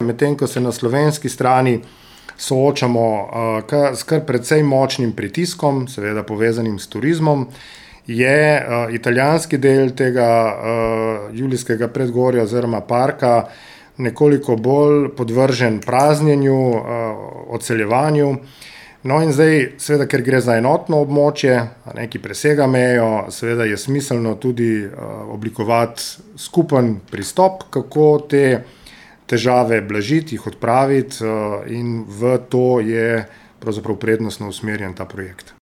Medtem ko se na slovenski strani soočamo s kar precej močnim pritiskom, seveda povezanim s turizmom, je italijanski del tega Julijskega predgorja oziroma parka nekoliko bolj podvržen praznjenju, odseljevanju. No in zdaj, seveda, ker gre za enotno območje, ki presega mejo, seveda je smiselno tudi oblikovati skupen pristop, kako te težave blažiti, jih odpraviti, in v to je pravzaprav prednostno usmerjen ta projekt.